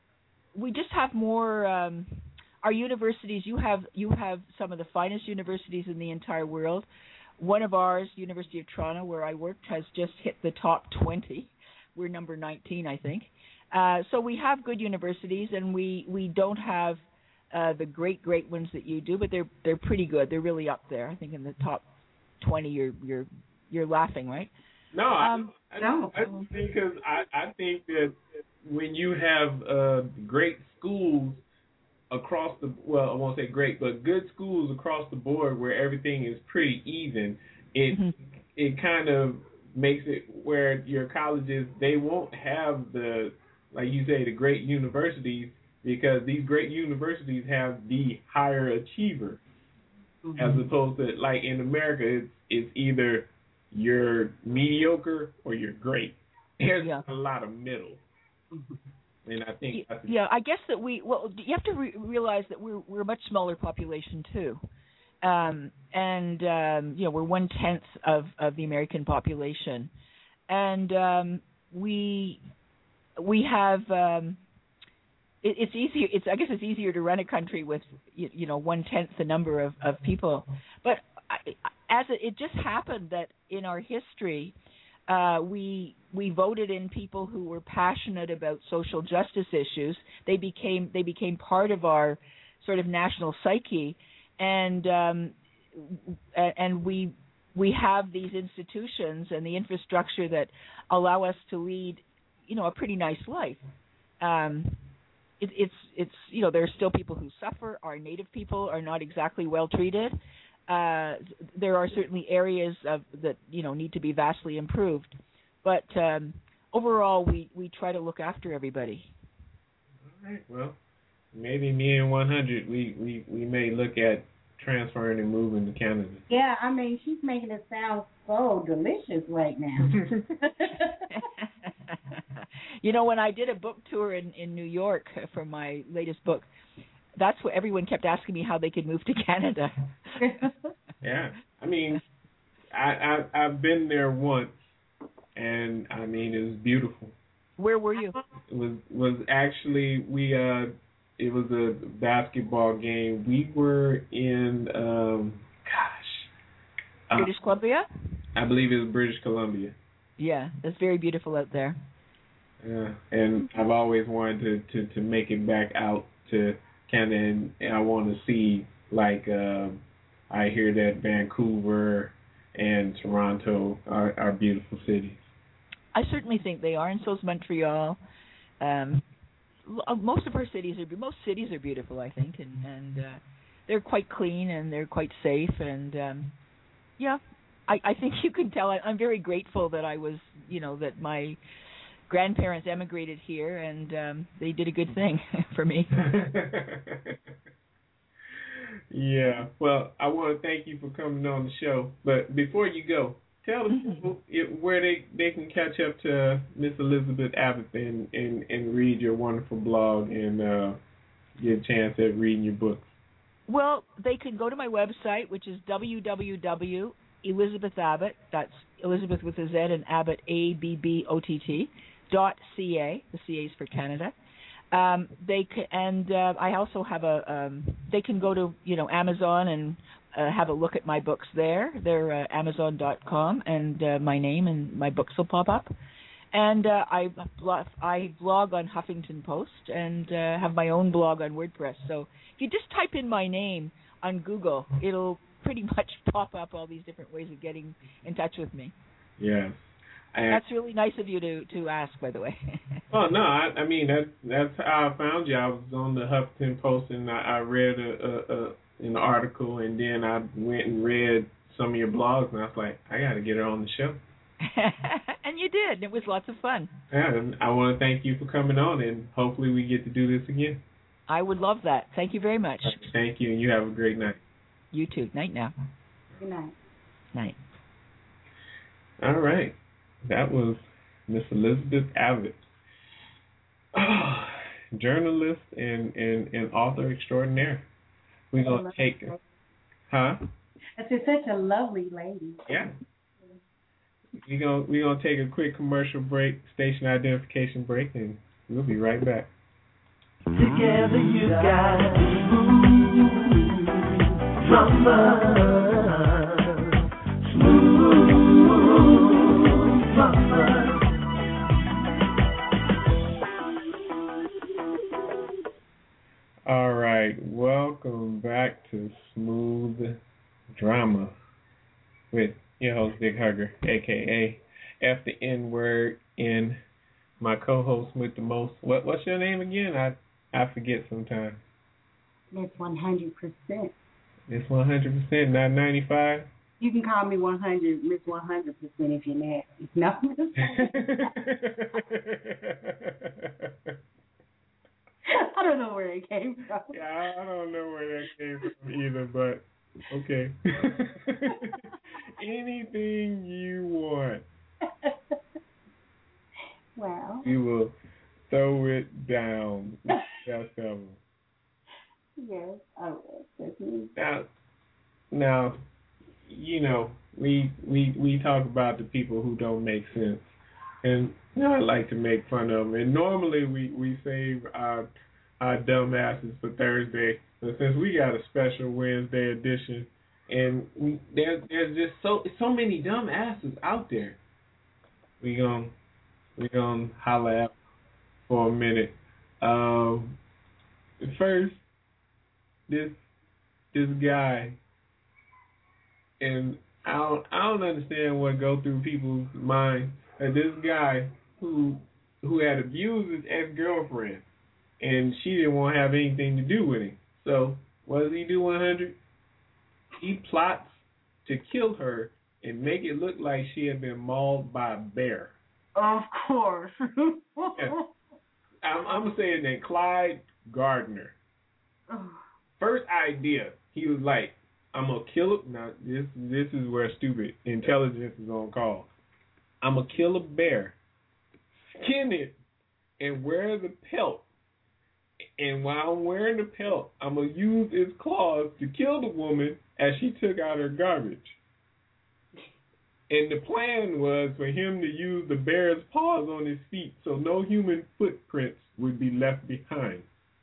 we just have more. Um, Our universities, you have you have some of the finest universities in the entire world. One of ours, University of Toronto, where I worked, has just hit the top twenty. We're number nineteen, I think. Uh, so we have good universities, and we, we don't have uh, the great great ones that you do, but they're they're pretty good. They're really up there. I think in the top twenty. You're you're you're laughing, right? No, um, I, I, no. I because I, I think that when you have uh, great schools across the, well, I won't say great, but good schools across the board where everything is pretty even, it mm-hmm. it kind of makes it where your colleges, they won't have the, like you say, the great universities, because these great universities have the higher achievers, mm-hmm. as opposed to, like in America, it's, it's either you're mediocre or you're great. There's yeah. a lot of middle. Mm-hmm. And I think that's yeah, I guess that we well, you have to re- realize that we're we're a much smaller population too, um, and um, you know we're one tenth of, of the American population, and um, we we have um, it, it's easier. It's I guess it's easier to run a country with you, you know one tenth the number of, of people, but I, as it, it just happened that in our history. Uh, we we voted in people who were passionate about social justice issues. They became they became part of our sort of national psyche, and um, and we we have these institutions and the infrastructure that allow us to lead, you know, a pretty nice life. Um, it, it's it's you know there are still people who suffer. Our Native people are not exactly well treated. Uh, there are certainly areas of, that you know need to be vastly improved, but um, overall we, we try to look after everybody. All right. Well, maybe me and one hundred we, we, we may look at transferring and moving to Canada. Yeah, I mean she's making it sound so delicious right now. You know, when I did a book tour in, in New York for my latest book, that's what everyone kept asking me how they could move to Canada. Yeah, I mean, I, I I've been there once, and I mean it was beautiful. Where were you? It was was actually we uh it was a basketball game. We were in um gosh British uh, Columbia. I believe it was British Columbia. Yeah, it's very beautiful out there. Yeah, and I've always wanted to, to, to make it back out to Canada, and, and I want to see, like, uh, I hear that Vancouver and Toronto are, are beautiful cities. I certainly think they are, and so is Montreal. Um, most of our cities are most cities are beautiful, I think, and and uh, they're quite clean and they're quite safe, and um, yeah, I, I think you can tell. I, I'm very grateful that I was, you know, that my grandparents emigrated here, and um, they did a good thing for me. Yeah. Well, I want to thank you for coming on the show. But before you go, tell the people it, where they, they can catch up to Miss Elizabeth Abbott and, and, and read your wonderful blog and uh, get a chance at reading your books. Well, they can go to my website, which is w w w dot elizabeth abbott, that's Elizabeth with a Z and Abbott, A B B O T T, dot C A. The C A is for Canada. Um, they can, and uh, I also have a. Um, they can go to you know Amazon and uh, have a look at my books there. They're uh, amazon dot com, and uh, my name and my books will pop up. And uh, I blog, I blog on Huffington Post and uh, have my own blog on WordPress. So if you just type in my name on Google, it'll pretty much pop up all these different ways of getting in touch with me. Yes. And that's really nice of you to, to ask, by the way. Oh, no, I, I mean, that, that's how I found you. I was on the Huffington Post, and I, I read a, a, a, an article, and then I went and read some of your blogs, and I was like, I got to get her on the show. And you did. It was lots of fun. Yeah, and I want to thank you for coming on, and hopefully we get to do this again. I would love that. Thank you very much. Thank you, and you have a great night. You too. Night now. Good night. Night. All right. That was Miss Elizabeth Abbott, oh, journalist and, and, and author extraordinaire. We're going to take her. Huh? That's such a lovely lady. Yeah. We're going we're gonna take a quick commercial break, station identification break, and we'll be right back. Together you got smooth rumba, smooth rumba. All right, welcome back to Smooth Drama with your host, Big Hugger, a k a. F the N word, in my co-host with the most. What What's your name again? I I forget sometimes. Miss one hundred percent. It's one hundred percent, not ninety-five? You can call me one hundred, Miss one hundred percent if you're nasty. No. I don't know where it came from. Yeah, I don't know where that came from either, but okay. Anything you want. Wow. You will throw it down. That's ever. Yes, I will. That's me. Now, now, you know, we we we talk about the people who don't make sense, and you know, I like to make fun of them. And normally we we save our our dumbasses for Thursday, but since we got a special Wednesday edition, and we, there there's just so so many dumbasses out there, we gonna we gonna holler at for a minute. Um, first, this this guy, and I don't I don't understand what go through people's minds. That this guy who who had abused his ex-girlfriend, and she didn't want to have anything to do with him. So what does he do? one hundred. He plots to kill her and make it look like she had been mauled by a bear. Of course. Yeah. I'm, I'm saying that Clyde Gardner. First idea, he was like, I'm going to kill it. Now, this this is where stupid intelligence is on call. I'm going to kill a bear, skin it, and wear the pelt. And while I'm wearing the pelt, I'm going to use its claws to kill the woman as she took out her garbage. And the plan was for him to use the bear's paws on his feet so no human footprints would be left behind.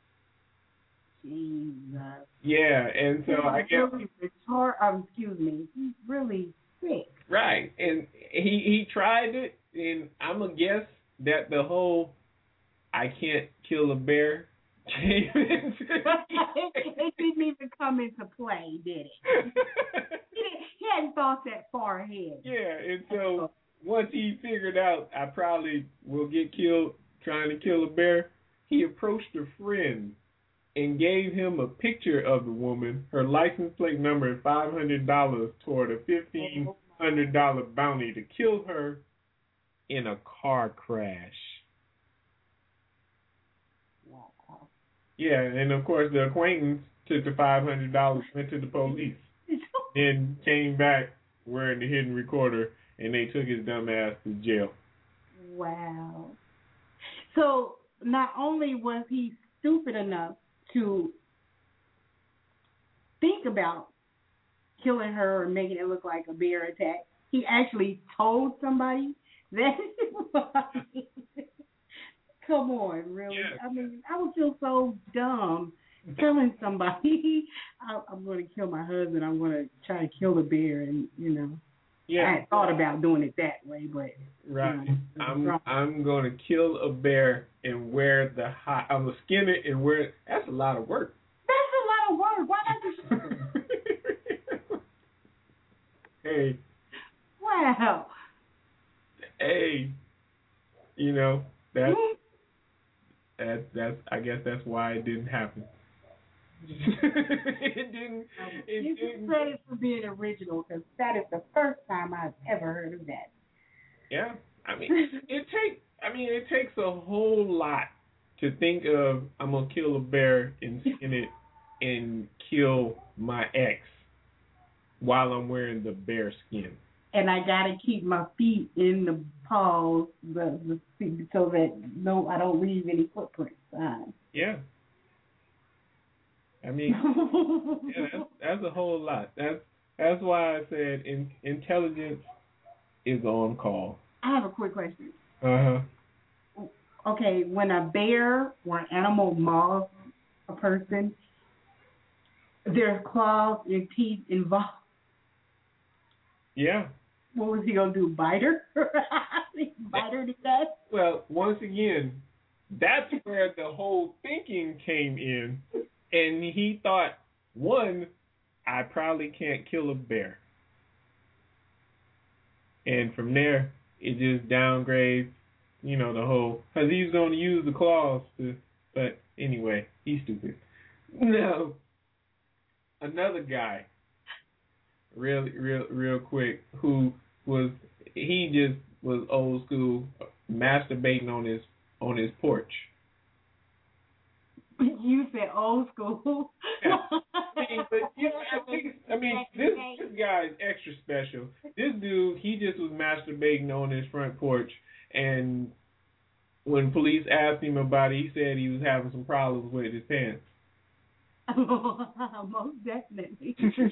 Jesus. Yeah, and so He's I guess... Really retard, um, excuse me, he's really sick. Right, and he, he tried it, and I'm going to guess that the whole I can't kill a bear came into It didn't even come into play, did it? he, didn't, he hadn't thought that far ahead. Yeah, and so once he figured out I probably will get killed trying to kill a bear, he approached a friend and gave him a picture of the woman, her license plate number, and five hundred dollars toward a fifteen hundred dollars bounty to kill her in a car crash. Wow. Yeah, and of course the acquaintance took the five hundred dollars, went to the police, then came back wearing the hidden recorder, and they took his dumb ass to jail. Wow. So not only was he stupid enough to think about killing her or making it look like a bear attack, he actually told somebody that it was. Come on, really? Yeah. I mean, I would feel so dumb telling somebody I, I'm going to kill my husband. I'm going to try to kill a bear, and you know, Yeah, I had thought about doing it that way, but right. you know, I'm I'm going to kill a bear and wear the hot. I'm gonna skin it and wear it. That's a lot of work. That's a lot of work. Why not just? Hey, Wow. hey, you know that that that's I guess that's why it didn't happen. it didn't. It you didn't. can credit for being original because that is the first time I've ever heard of that. Yeah, I mean, it takes. I mean, it takes a whole lot to think of. I'm gonna kill a bear and skin it and kill my ex while I'm wearing the bear skin. And I gotta keep my feet in the paws, the, the feet, so that no, I don't leave any footprints behind. Yeah. I mean, yeah, that's, that's a whole lot. That's that's why I said in, intelligence is on call. I have a quick question. Uh huh. Okay, when a bear or an animal mauls a person, there's claws and teeth involved. Yeah. What was he gonna do? Bite her? Bite her to death? Well, once again, that's where the whole thinking came in, and he thought, one, I probably can't kill a bear, and from there it just downgrades, you know, the whole, because he's going to use the claws to, but anyway, he's stupid. No, another guy, really, real, real quick, who was, he just was old school, masturbating on his on his porch. You said old school. Yeah. I mean, but you know, at least, I mean, this this guy is extra special. This dude, he just was masturbating on his front porch, and when police asked him about it, he said he was having some problems with his pants. Most definitely.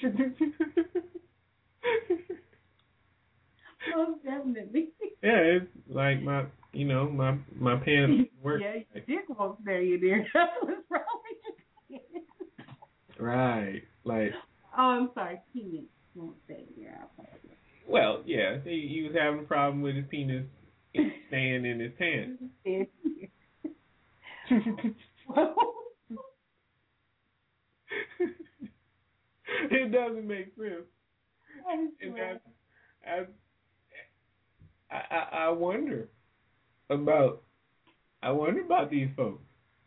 Most definitely. Yeah, it's like my, you know, my my pants work. Yeah, your dick won't stay in there. What's wrong with you? Right, like. Oh, I'm sorry, penis won't stay in there. Well, yeah, he, he was having a problem with his penis staying in his pants. It doesn't make sense. And I, I, I, I wonder about, I wonder about these folks.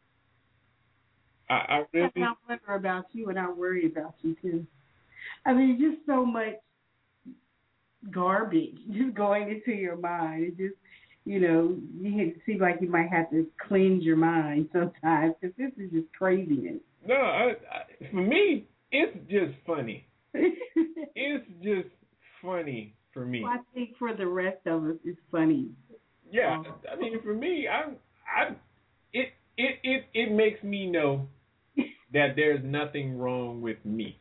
I, I really. I wonder about you, and I worry about you too. I mean, just so much garbage just going into your mind. It just, you know, you seem like you might have to cleanse your mind sometimes because this is just craziness. No, I, I, for me, it's just funny. It's just funny for me. Well, I think for the rest of us, it's funny. Yeah, I mean, for me, I, I, it, it, it, it makes me know that there's nothing wrong with me.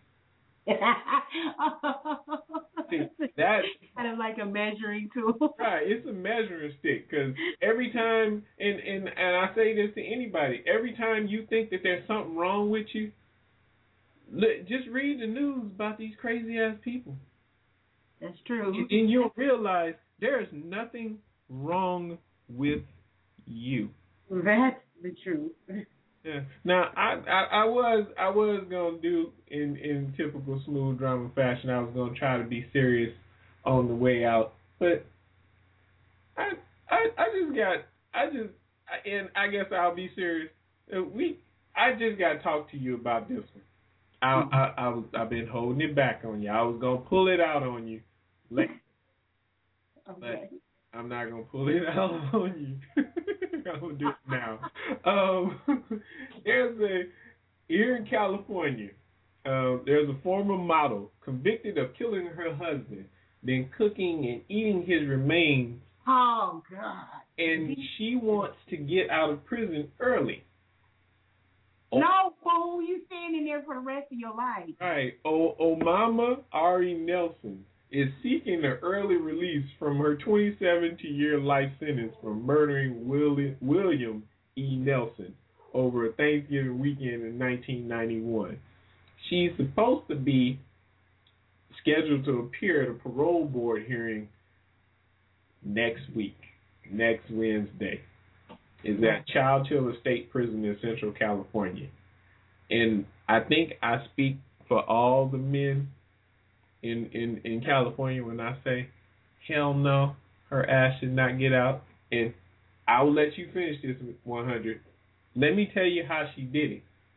See, that's kind of like a measuring tool. Right, it's a measuring stick because every time, and, and, and I say this to anybody, every time you think that there's something wrong with you, look, just read the news about these crazy ass people. That's true. And, and you'll realize there is nothing wrong with you. That's the truth. Yeah. Now I, I, I was I was gonna do in, in typical smooth drama fashion. I was gonna try to be serious on the way out, but I I, I just got I just and I guess I'll be serious. We I just got to talk to you about this one. I I, I was I've been holding it back on you. I was gonna pull it out on you later, Okay. but I'm not gonna pull it out on you. I'm gonna do it now. Um, there's a here in California. Uh, there's a former model convicted of killing her husband, then cooking and eating his remains. Oh God! And she wants to get out of prison early. No, fool! You standing there for the rest of your life. Right. O- Omama Ari Nelson is seeking an early release from her twenty-seven-year life sentence for murdering Willi- William E. Nelson over a Thanksgiving weekend in nineteen ninety-one. She's supposed to be scheduled to appear at a parole board hearing next week, next Wednesday. Is at Child Chiller State Prison in Central California. And I think I speak for all the men in, in, in California when I say, hell no, her ass should not get out. And I will let you finish this one hundred. Let me tell you how she did it.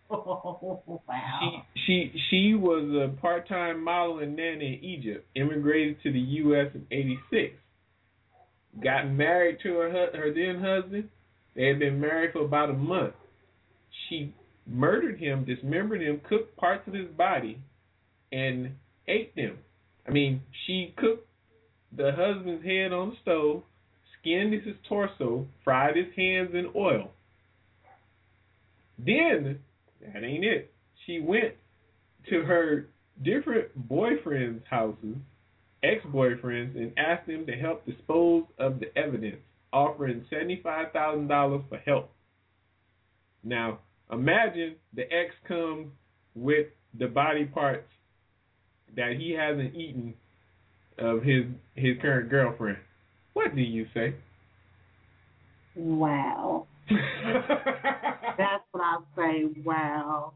Oh, wow. She she she was a part-time model and nanny in Egypt. Immigrated to the U S in eighty-six. Got married to her her then husband. They had been married for about a month. She murdered him, dismembered him, cooked parts of his body, and ate them. I mean, she cooked the husband's head on the stove, skinned his torso, fried his hands in oil. Then, that ain't it. She went to her different boyfriends' houses, ex-boyfriends, and asked them to help dispose of the evidence, offering seventy-five thousand dollars for help. Now, imagine the ex comes with the body parts that he hasn't eaten of his his current girlfriend. What do you say? Wow. That's what I say. Wow.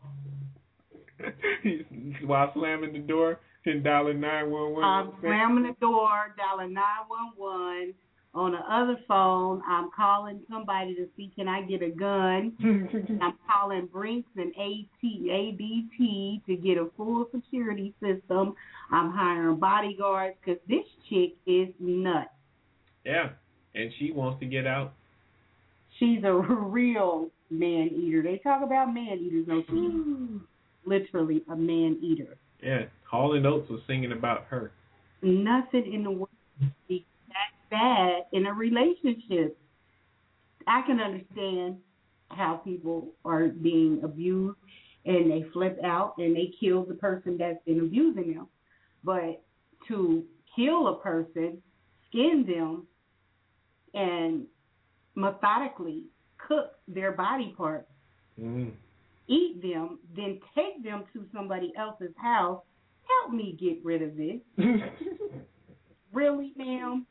While slamming the door, then dialing nine one one. I'm slamming the door, dialing nine one one. On the other phone, I'm calling somebody to see can I get a gun. I'm calling Brinks and A T, A D T to get a full security system. I'm hiring bodyguards because this chick is nuts. Yeah, and she wants to get out. She's a real man eater. They talk about man eaters, no, she's literally a man eater. Yeah, Hall and Oates was singing about her. Nothing in the world is that bad in a relationship. I can understand how people are being abused and they flip out and they kill the person that's been abusing them. But to kill a person, skin them, and methodically cook their body parts, mm. eat them, then take them to somebody else's house, help me get rid of this. Really, ma'am?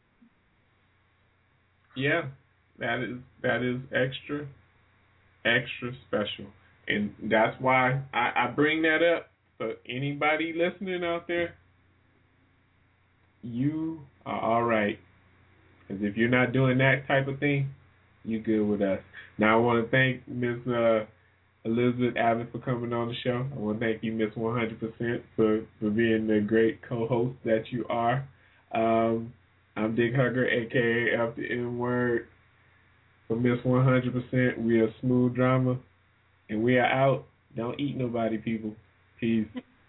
Yeah, that is that is extra, extra special. And that's why I, I bring that up for anybody listening out there. You are all right. Because if you're not doing that type of thing, you're good with us. Now, I want to thank Miz Uh, Elizabeth Abbott for coming on the show. I want to thank you, Miss one hundred percent, for, for being the great co-host that you are. Um, I'm Dick Hugger, a k a. F the N-Word. For Miss one hundred percent, we are Smooth Drama. And we are out. Don't eat nobody, people. Peace.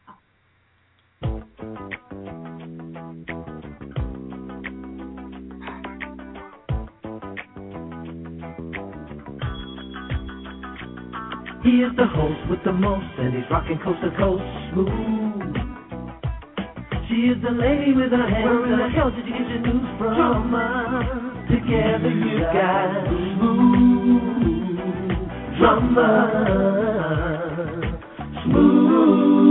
He is the host with the most, and he's rocking coast to coast. Smooth. She is the lady with her hands. Where in the hell did you get your news from? Drama. Together you got smooth drama. Smooth.